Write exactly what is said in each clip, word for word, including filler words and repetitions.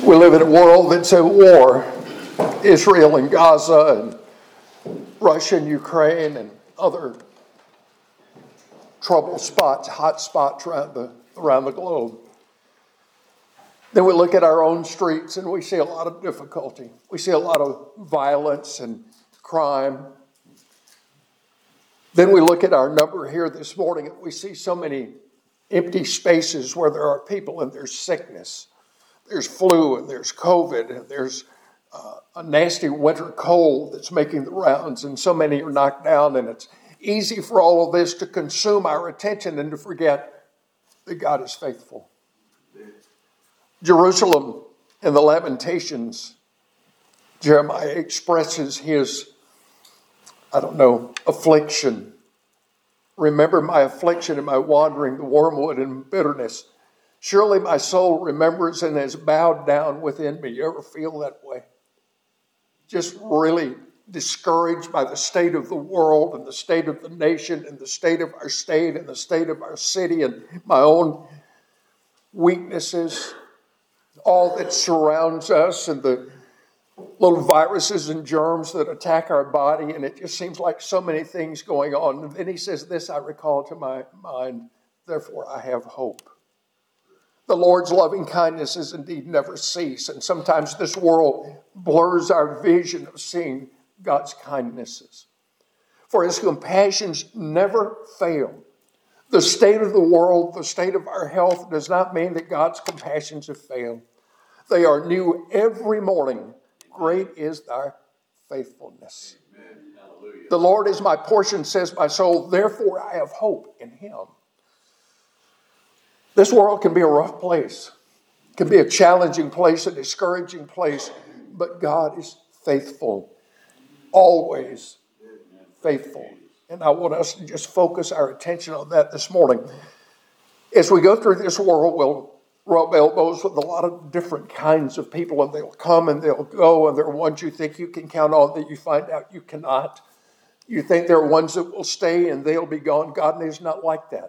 We live in a world that's at war. Israel and Gaza and Russia and Ukraine and other trouble spots, hot spots around the, around the globe. Then we look at our own streets and we see a lot of difficulty. We see a lot of violence and crime. Then we look at our number here this morning and we see so many empty spaces where there are people and there's sickness. There's flu and there's COVID and there's uh, a nasty winter cold that's making the rounds, and so many are knocked down, and it's easy for all of this to consume our attention and to forget that God is faithful. Jerusalem in the Lamentations, Jeremiah expresses his, I don't know, affliction. Remember my affliction and my wandering, the wormwood and bitterness. Surely my soul remembers and has bowed down within me. You ever feel that way? Just really discouraged by the state of the world and the state of the nation and the state of our state and the state of our city and my own weaknesses, all that surrounds us and the little viruses and germs that attack our body, and it just seems like so many things going on. And then he says this, I recall to my mind, therefore I have hope. The Lord's loving kindnesses indeed never cease, and sometimes this world blurs our vision of seeing God's kindnesses. For his compassions never fail. The state of the world, the state of our health does not mean that God's compassions have failed. They are new every morning. Great is thy faithfulness. The Lord is my portion, says my soul, therefore I have hope in him. This world can be a rough place. It can be a challenging place, a discouraging place, but God is faithful, always faithful. And I want us to just focus our attention on that this morning. As we go through this world, we'll rub elbows with a lot of different kinds of people, and they'll come and they'll go, and there are ones you think you can count on that you find out you cannot. You think there are ones that will stay and they'll be gone. God is not like that.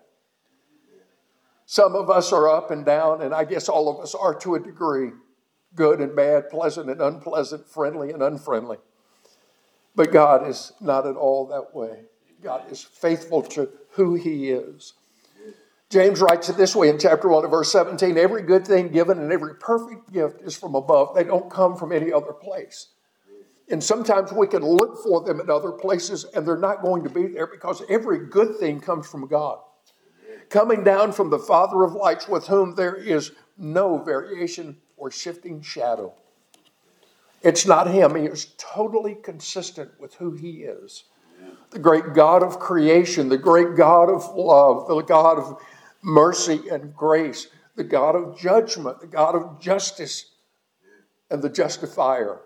Some of us are up and down, and I guess all of us are to a degree, good and bad, pleasant and unpleasant, friendly and unfriendly. But God is not at all that way. God is faithful to who he is. James writes it this way in chapter one of verse seventeen, every good thing given and every perfect gift is from above. They don't come from any other place. And sometimes we can look for them in other places and they're not going to be there because every good thing comes from God. Coming down from the Father of lights with whom there is no variation or shifting shadow. It's not him. He is totally consistent with who he is. The great God of creation, the great God of love, the God of mercy and grace, the God of judgment, the God of justice, and the justifier.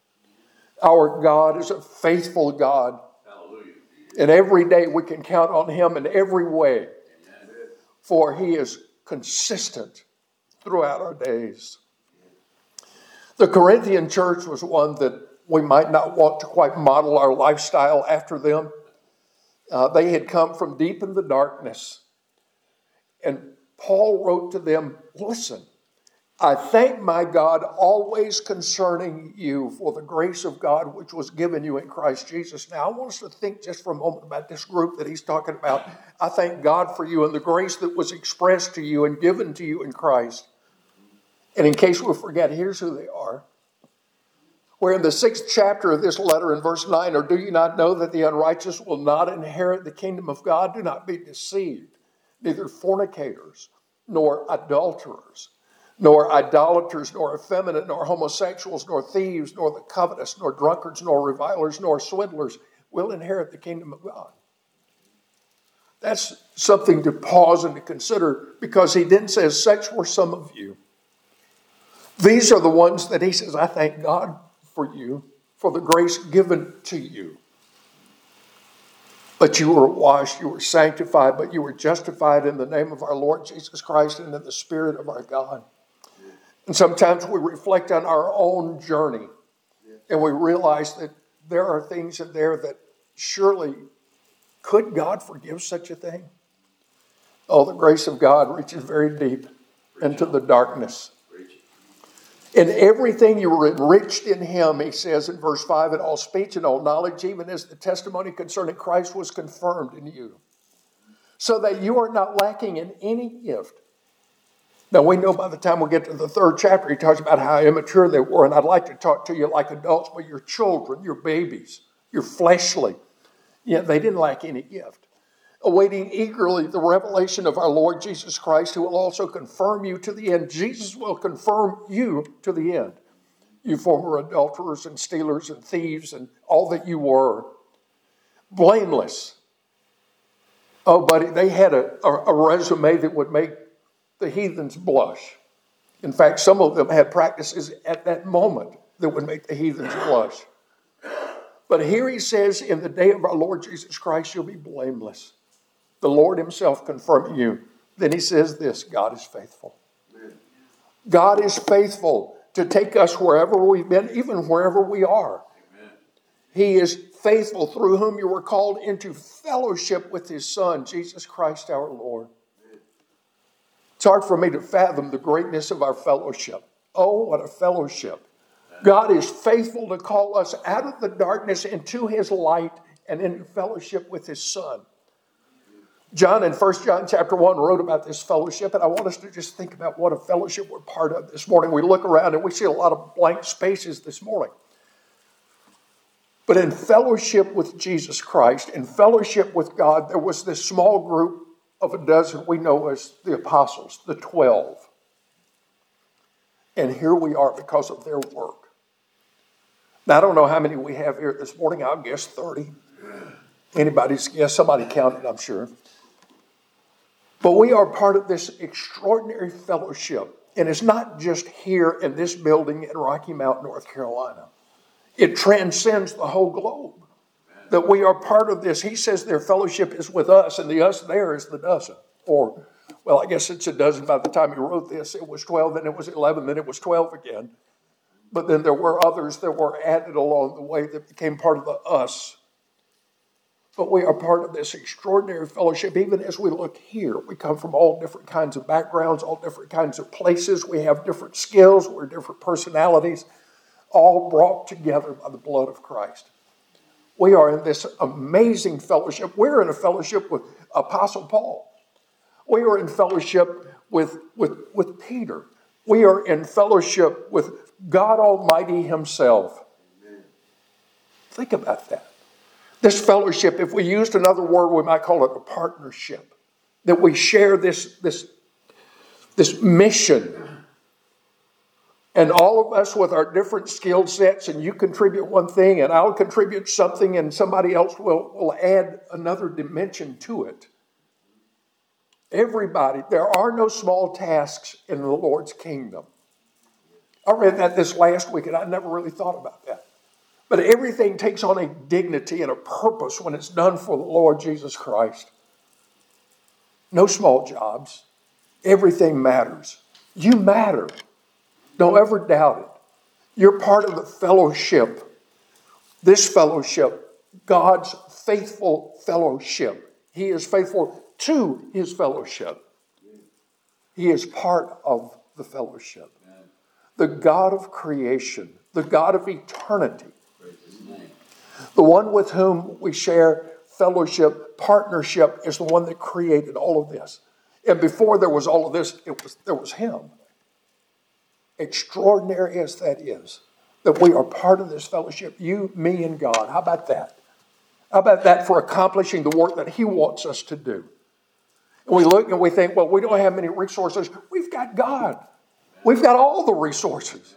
Our God is a faithful God. Hallelujah. And every day we can count on him in every way. For he is consistent throughout our days. The Corinthian church was one that we might not want to quite model our lifestyle after them. Uh, they had come from deep in the darkness. And Paul wrote to them, listen, I thank my God always concerning you for the grace of God which was given you in Christ Jesus. Now, I want us to think just for a moment about this group that he's talking about. I thank God for you and the grace that was expressed to you and given to you in Christ. And in case we forget, here's who they are. We're in the sixth chapter of this letter in verse nine. Or do you not know that the unrighteous will not inherit the kingdom of God? Do not be deceived. Neither fornicators, nor adulterers, nor idolaters, nor effeminate, nor homosexuals, nor thieves, nor the covetous, nor drunkards, nor revilers, nor swindlers will inherit the kingdom of God. That's something to pause and to consider, because he didn't say, such were some of you. These are the ones that he says, I thank God for you, for the grace given to you. But you were washed, you were sanctified, but you were justified in the name of our Lord Jesus Christ and in the Spirit of our God. And sometimes we reflect on our own journey and we realize that there are things in there that surely, could God forgive such a thing? Oh, the grace of God reaches very deep into the darkness. In everything you were enriched in him, he says in verse five, in all speech and all knowledge, even as the testimony concerning Christ was confirmed in you, so that you are not lacking in any gift. Now we know by the time we get to the third chapter, he talks about how immature they were, and I'd like to talk to you like adults, but your children, your babies, your fleshly. Yet they didn't lack any gift. Awaiting eagerly the revelation of our Lord Jesus Christ, who will also confirm you to the end. Jesus will confirm you to the end. You former adulterers and stealers and thieves and all that you were. Blameless. Oh, buddy, they had a, a, a resume that would make the heathens blush. In fact, some of them had practices at that moment that would make the heathens blush. But here he says, in the day of our Lord Jesus Christ, you'll be blameless. The Lord himself confirming you. Then he says this, God is faithful. God is faithful to take us wherever we've been, even wherever we are. Amen. He is faithful, through whom you were called into fellowship with his Son, Jesus Christ our Lord. Amen. It's hard for me to fathom the greatness of our fellowship. Oh, what a fellowship. God is faithful to call us out of the darkness into his light and into fellowship with his Son. John in First John chapter one wrote about this fellowship, and I want us to just think about what a fellowship we're part of this morning. We look around and we see a lot of blank spaces this morning. But in fellowship with Jesus Christ, in fellowship with God, there was this small group of a dozen we know as the apostles, the twelve. And here we are because of their work. Now, I don't know how many we have here this morning. I'll guess thirty. Anybody's guess? Somebody counted, I'm sure. But we are part of this extraordinary fellowship. And it's not just here in this building in Rocky Mount, North Carolina. It transcends the whole globe. That we are part of this. He says their fellowship is with us, and the us there is the dozen. Or, well, I guess it's a dozen by the time he wrote this. It was twelve, then it was eleven, then it was twelve again. But then there were others that were added along the way that became part of the us. But we are part of this extraordinary fellowship. Even as we look here, we come from all different kinds of backgrounds, all different kinds of places. We have different skills, we're different personalities, all brought together by the blood of Christ. We are in this amazing fellowship. We're in a fellowship with Apostle Paul. We are in fellowship with, with, with Peter. We are in fellowship with God Almighty himself. Amen. Think about that. This fellowship, if we used another word, we might call it a partnership. That we share this, this, this mission. And all of us with our different skill sets, and you contribute one thing, and I'll contribute something, and somebody else will, will add another dimension to it. Everybody, there are no small tasks in the Lord's kingdom. I read that this last week, and I never really thought about that. But everything takes on a dignity and a purpose when it's done for the Lord Jesus Christ. No small jobs. Everything matters. You matter. Don't ever doubt it. You're part of the fellowship. This fellowship, God's faithful fellowship. He is faithful to his fellowship. He is part of the fellowship. The God of creation, the God of eternity, the one with whom we share fellowship, partnership, is the one that created all of this. And before there was all of this, it was there was him. Extraordinary as that is, that we are part of this fellowship, you, me, and God. How about that? How about that for accomplishing the work that he wants us to do? And we look and we think, well, we don't have many resources. We've got God. We've got all the resources.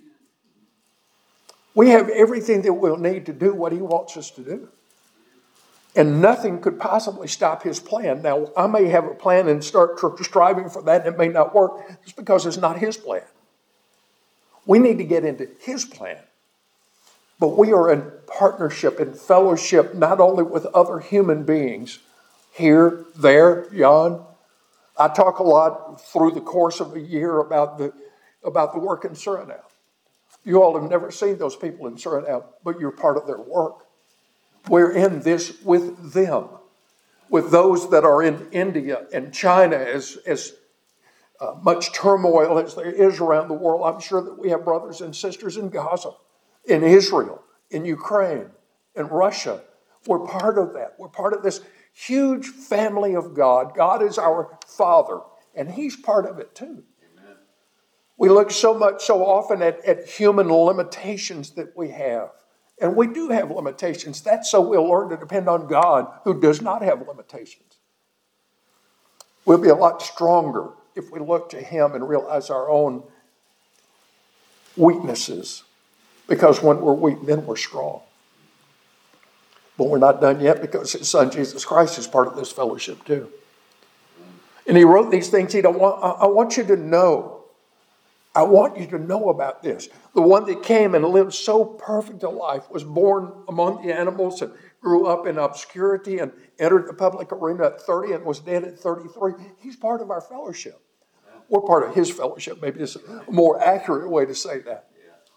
We have everything that we'll need to do what he wants us to do. And nothing could possibly stop his plan. Now, I may have a plan and start striving for that, and it may not work just because it's not his plan. We need to get into his plan. But we are in partnership and fellowship not only with other human beings, here, there, yon. I talk a lot through the course of a year about the, about the work in Suriname. You all have never seen those people in Suriname, but you're part of their work. We're in this with them, with those that are in India and China as, as uh, much turmoil as there is around the world, I'm sure that we have brothers and sisters in Gaza, in Israel, in Ukraine, in Russia. We're part of that. We're part of this huge family of God. God is our Father, and He's part of it too. Amen. We look so much, so often at, at human limitations that we have. And we do have limitations. That's so we'll learn to depend on God, who does not have limitations. We'll be a lot stronger if we look to Him and realize our own weaknesses. Because when we're weak, then we're strong. But we're not done yet, because His Son, Jesus Christ, is part of this fellowship too. And He wrote these things. He don't want, I want you to know. I want you to know about this. The one that came and lived so perfect a life, was born among the animals and grew up in obscurity and entered the public arena at thirty and was dead at thirty-three. He's part of our fellowship. We're part of His fellowship. Maybe it's a more accurate way to say that.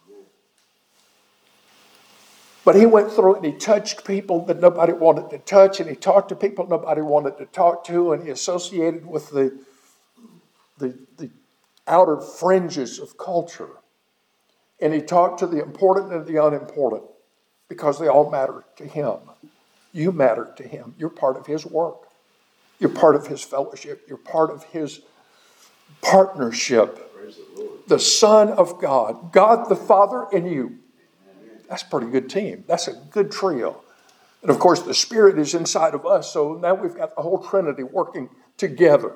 But He went through it and He touched people that nobody wanted to touch, and He talked to people nobody wanted to talk to, and He associated with the, the, the outer fringes of culture. And He talked to the important and the unimportant, because they all matter to Him. You matter to Him. You're part of His work. You're part of His fellowship. You're part of His partnership. The Son of God, God the Father and you. That's a pretty good team. That's a good trio. And of course, the Spirit is inside of us, so now we've got the whole Trinity working together.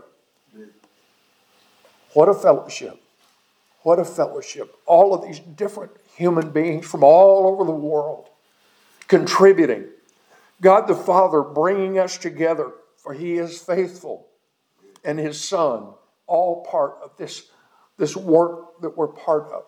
What a fellowship. What a fellowship. All of these different human beings from all over the world contributing. God the Father bringing us together, for He is faithful. And His Son, all part of this, this work that we're part of.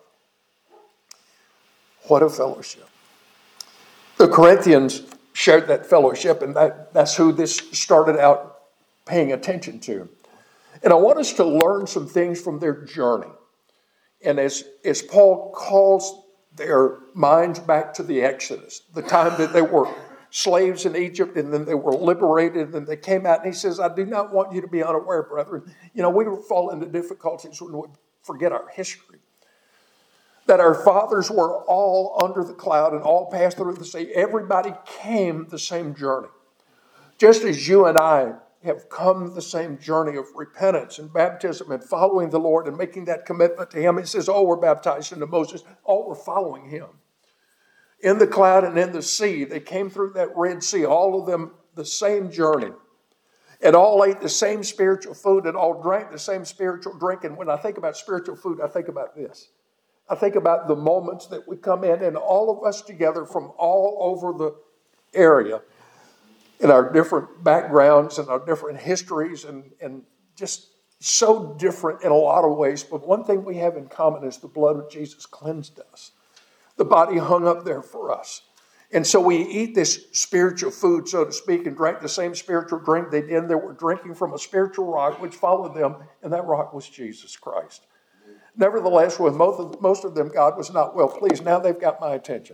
What a fellowship. The Corinthians shared that fellowship, and that, that's who this started out paying attention to. And I want us to learn some things from their journey. And as, as Paul calls their minds back to the Exodus, the time that they were slaves in Egypt, and then they were liberated, and they came out, and he says, I do not want you to be unaware, brethren. You know, we fall into difficulties when we forget our history. That our fathers were all under the cloud and all passed through the sea. Everybody came the same journey. Just as you and I have come the same journey of repentance and baptism and following the Lord and making that commitment to Him. It says, all were baptized into Moses. All were following Him. In the cloud and in the sea, they came through that Red Sea, all of them the same journey. And all ate the same spiritual food and all drank the same spiritual drink. And when I think about spiritual food, I think about this. I think about the moments that we come in and all of us together from all over the area in our different backgrounds and our different histories and, and just so different in a lot of ways. But one thing we have in common is the blood of Jesus cleansed us. The body hung up there for us. And so we eat this spiritual food, so to speak, and drank the same spiritual drink they did. They were drinking from a spiritual rock which followed them, and that rock was Jesus Christ. Nevertheless, with most of, most of them, God was not well pleased. Now they've got my attention.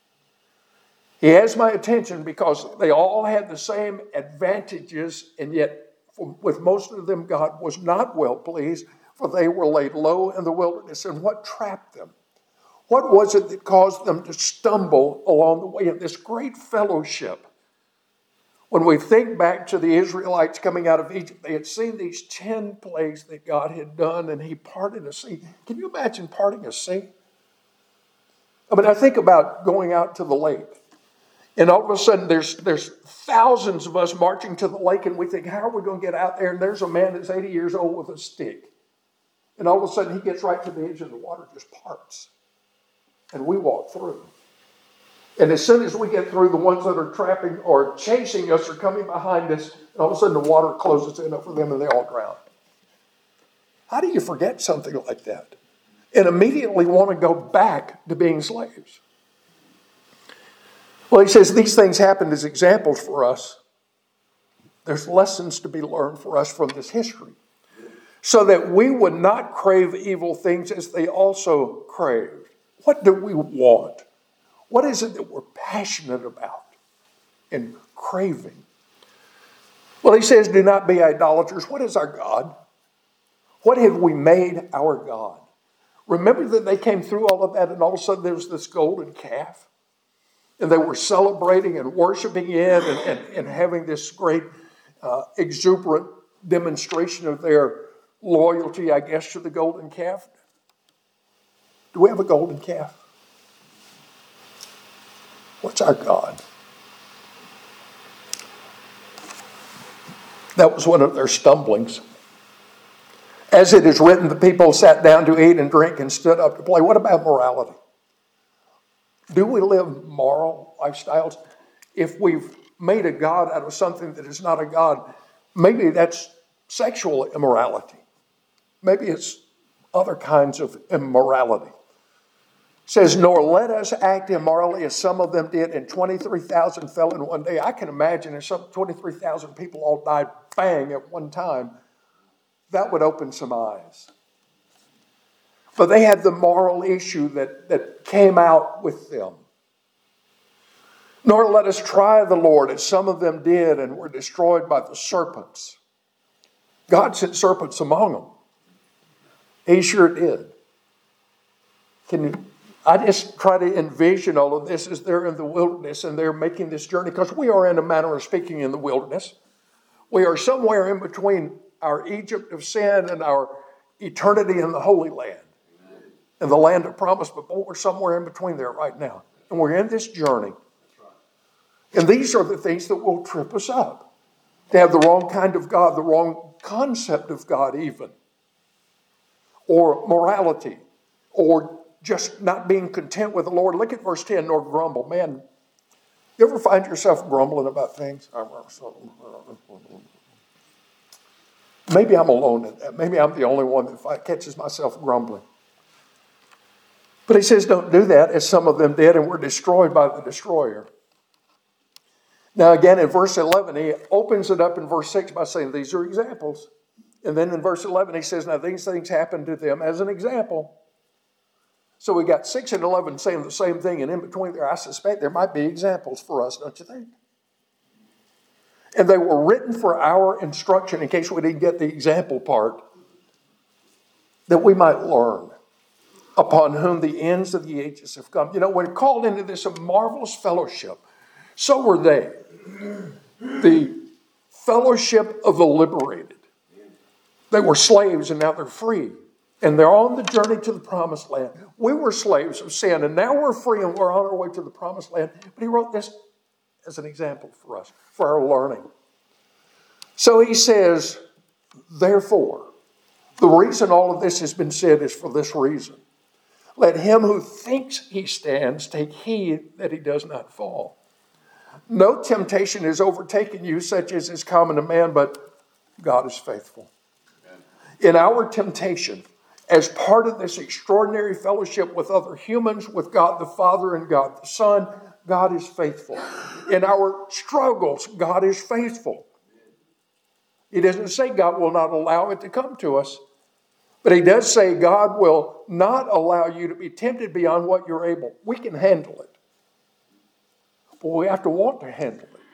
He has my attention because they all had the same advantages, and yet for, with most of them, God was not well pleased, for they were laid low in the wilderness. And what trapped them? What was it that caused them to stumble along the way in this great fellowship? When we think back to the Israelites coming out of Egypt, they had seen these ten plagues that God had done, and He parted a sea. Can you imagine parting a sea? I mean, I think about going out to the lake, and all of a sudden there's, there's thousands of us marching to the lake, and we think, how are we going to get out there? And there's a man that's eighty years old with a stick. And all of a sudden he gets right to the edge of the water, just parts. And we walk through. And as soon as we get through, the ones that are trapping or chasing us are coming behind us, and all of a sudden the water closes in over them and they all drown. How do you forget something like that and immediately want to go back to being slaves? Well, he says these things happened as examples for us. There's lessons to be learned for us from this history, so that we would not crave evil things as they also craved. What do we want? What is it that we're passionate about and craving? Well, he says, do not be idolaters. What is our God? What have we made our God? Remember that they came through all of that, and all of a sudden there was this golden calf. And they were celebrating and worshiping it and, and, and having this great uh, exuberant demonstration of their loyalty, I guess, to the golden calf. Do we have a golden calf? What's our God? That was one of their stumblings. As it is written, the people sat down to eat and drink and stood up to play. What about morality? Do we live moral lifestyles? If we've made a God out of something that is not a God, maybe that's sexual immorality. Maybe it's other kinds of immorality. It says, nor let us act immorally as some of them did, and twenty-three thousand fell in one day. I can imagine if some twenty-three thousand people all died bang at one time, that would open some eyes. But they had the moral issue that, that came out with them. Nor let us try the Lord, as some of them did and were destroyed by the serpents. God sent serpents among them. He sure did. Can you, I just try to envision all of this as they're in the wilderness and they're making this journey, because we are, in a manner of speaking, in the wilderness. We are somewhere in between our Egypt of sin and our eternity in the Holy Land. In the land of promise, but boy, we're somewhere in between there right now. And we're in this journey. And these are the things that will trip us up. To have the wrong kind of God, the wrong concept of God even. Or morality. Or just not being content with the Lord. Look at verse ten, nor grumble. Man, you ever find yourself grumbling about things? Maybe I'm alone in that. Maybe I'm the only one that catches myself grumbling. But he says, don't do that, as some of them did and were destroyed by the destroyer. Now again, in verse eleven, he opens it up in verse six by saying, these are examples. And then in verse eleven, he says, now these things happened to them as an example. So we got six and eleven saying the same thing, and in between there, I suspect there might be examples for us, don't you think? And they were written for our instruction, in case we didn't get the example part, that we might learn. Upon whom the ends of the ages have come. You know, we're called into this marvelous fellowship. So were they. The fellowship of the liberated. They were slaves and now they're free. And they're on the journey to the promised land. We were slaves of sin and now we're free and we're on our way to the promised land. But he wrote this as an example for us, for our learning. So he says, therefore, the reason all of this has been said is for this reason. Let him who thinks he stands take heed that he does not fall. No temptation has overtaken you such as is common to man, but God is faithful. In our temptation, as part of this extraordinary fellowship with other humans, with God the Father and God the Son, God is faithful. In our struggles, God is faithful. He doesn't say God will not allow it to come to us. But he does say God will not allow you to be tempted beyond what you're able. We can handle it. But we have to want to handle it.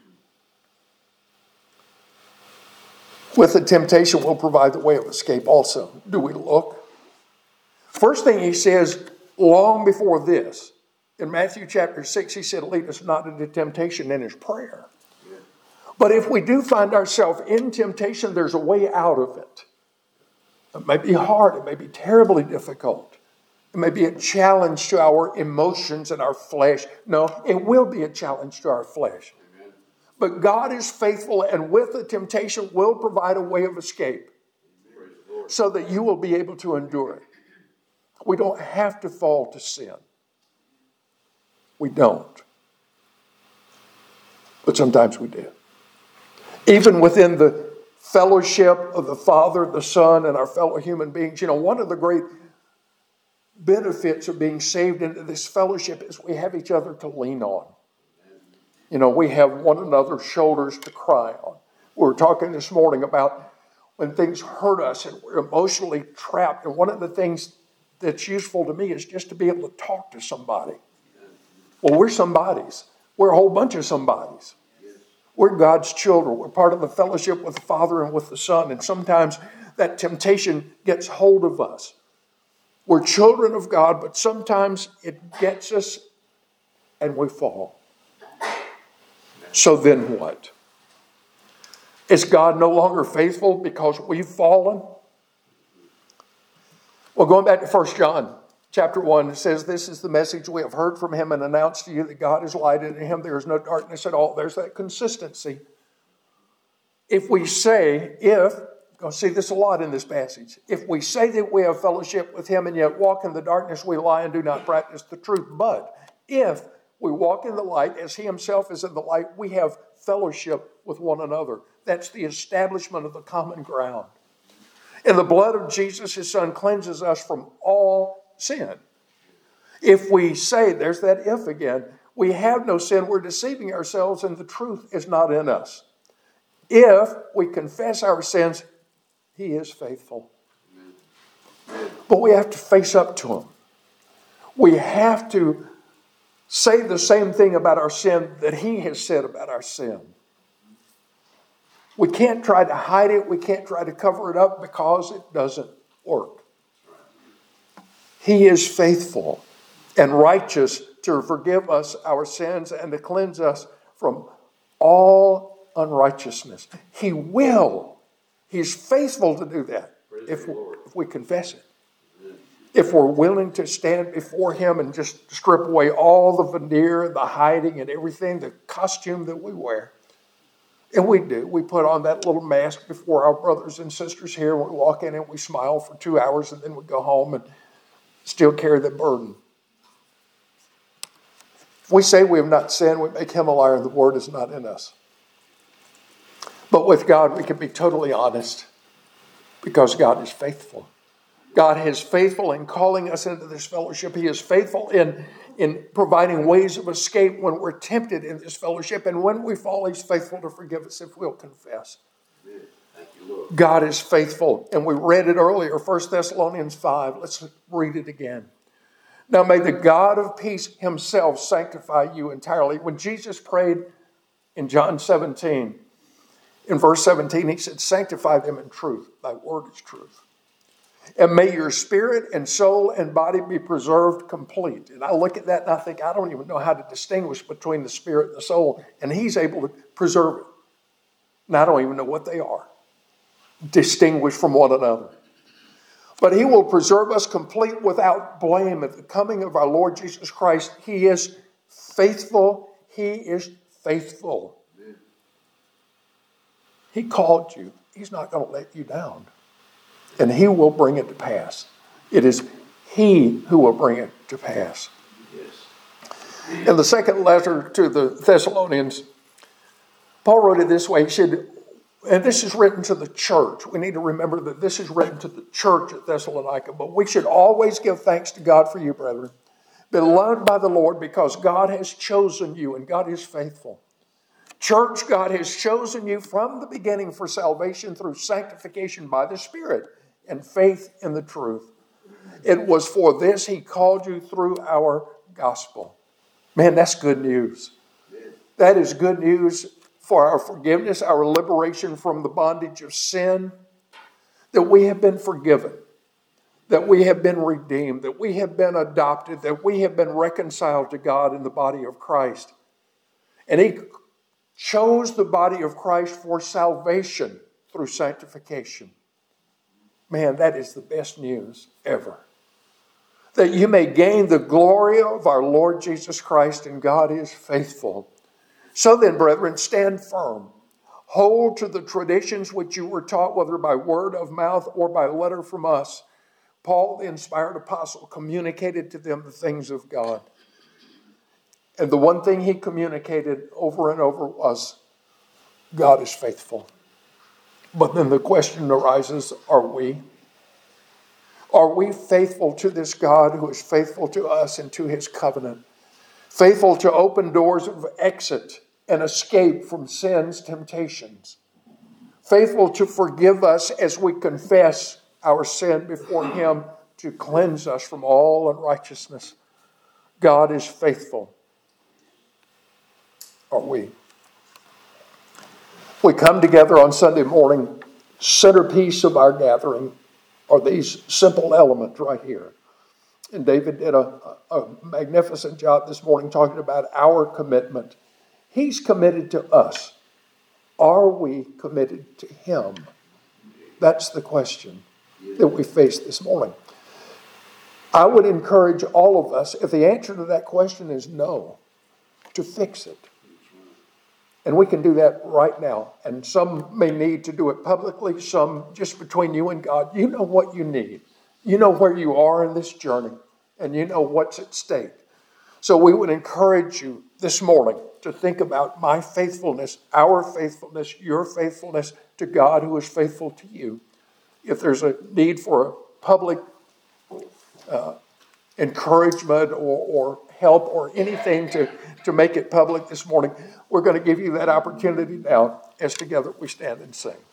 With the temptation, we'll provide the way of escape also. Do we look? First thing he says, long before this, in Matthew chapter six, he said, lead us not into temptation, in his prayer. But if we do find ourselves in temptation, there's a way out of it. It may be hard. It may be terribly difficult. It may be a challenge to our emotions and our flesh. No, it will be a challenge to our flesh. Amen. But God is faithful, and with the temptation will provide a way of escape so that you will be able to endure it. We don't have to fall to sin. We don't. But sometimes we do. Even within the fellowship of the Father, the Son, and our fellow human beings. You know, one of the great benefits of being saved into this fellowship is we have each other to lean on. You know, we have one another's shoulders to cry on. We were talking this morning about when things hurt us and we're emotionally trapped. And one of the things that's useful to me is just to be able to talk to somebody. Well, we're somebodies. We're a whole bunch of somebodies. We're God's children. We're part of the fellowship with the Father and with the Son. And sometimes that temptation gets hold of us. We're children of God, but sometimes it gets us and we fall. So then what? Is God no longer faithful because we've fallen? Well, going back to First John chapter one, it says, this is the message we have heard from him and announced to you, that God is light, and in him there is no darkness at all. There's that consistency. If we say, if, you'll see this a lot in this passage, if we say that we have fellowship with him and yet walk in the darkness, we lie and do not practice the truth. But if we walk in the light as he himself is in the light, we have fellowship with one another. That's the establishment of the common ground. And the blood of Jesus, his son, cleanses us from all sin. If we say, there's that if again, we have no sin, we're deceiving ourselves and the truth is not in us. If we confess our sins, he is faithful. But we have to face up to him. We have to say the same thing about our sin that he has said about our sin. We can't try to hide it. We can't try to cover it up because it doesn't work. He is faithful and righteous to forgive us our sins and to cleanse us from all unrighteousness. He will. He's faithful to do that if we, if we confess it. If we're willing to stand before him and just strip away all the veneer, the hiding and everything, the costume that we wear. And we do. We put on that little mask before our brothers and sisters here. And we walk in and we smile for two hours and then we go home and still carry the burden. If we say we have not sinned, we make him a liar and the word is not in us. But with God, we can be totally honest because God is faithful. God is faithful in calling us into this fellowship. He is faithful in, in providing ways of escape when we're tempted in this fellowship. And when we fall, he's faithful to forgive us if we'll confess. Thank you, Lord. God is faithful. And we read it earlier, First Thessalonians five. Let's read it again. Now may the God of peace himself sanctify you entirely. When Jesus prayed in John seventeen, in verse seventeen, he said, sanctify them in truth. Thy word is truth. And may your spirit and soul and body be preserved complete. And I look at that and I think, I don't even know how to distinguish between the spirit and the soul. And he's able to preserve it. And I don't even know what they are. Distinguished from one another. But he will preserve us complete without blame at the coming of our Lord Jesus Christ. He is faithful. He is faithful. He called you. He's not going to let you down. And he will bring it to pass. It is he who will bring it to pass. Yes. In the second letter to the Thessalonians, Paul wrote it this way. He said, and this is written to the church. We need to remember that this is written to the church at Thessalonica. But we should always give thanks to God for you, brethren, beloved by the Lord, because God has chosen you and God is faithful. Church, God has chosen you from the beginning for salvation through sanctification by the Spirit and faith in the truth. It was for this he called you through our gospel. Man, that's good news. That is good news for our forgiveness, our liberation from the bondage of sin, that we have been forgiven, that we have been redeemed, that we have been adopted, that we have been reconciled to God in the body of Christ. And he chose the body of Christ for salvation through sanctification. Man, that is the best news ever. That you may gain the glory of our Lord Jesus Christ, and God is faithful. So then, brethren, stand firm. Hold to the traditions which you were taught, whether by word of mouth or by letter from us. Paul, the inspired apostle, communicated to them the things of God. And the one thing he communicated over and over was, God is faithful. But then the question arises, are we? Are we faithful to this God who is faithful to us and to his covenant? Faithful to open doors of exit and escape from sin's temptations. Faithful to forgive us as we confess our sin before him, to cleanse us from all unrighteousness. God is faithful. Are we? We come together on Sunday morning centerpiece of our gathering are these simple elements right here. And David did a, a magnificent job this morning talking about our commitment. He's committed to us. Are we committed to him? That's the question that we face this morning. I would encourage all of us, if the answer to that question is no, to fix it. And we can do that right now. And some may need to do it publicly, some just between you and God. You know what you need. You know where you are in this journey, and you know what's at stake. So we would encourage you this morning to think about my faithfulness, our faithfulness, your faithfulness to God who is faithful to you. If there's a need for a public uh, encouragement or, or help or anything to, to make it public this morning, we're going to give you that opportunity now as together we stand and sing.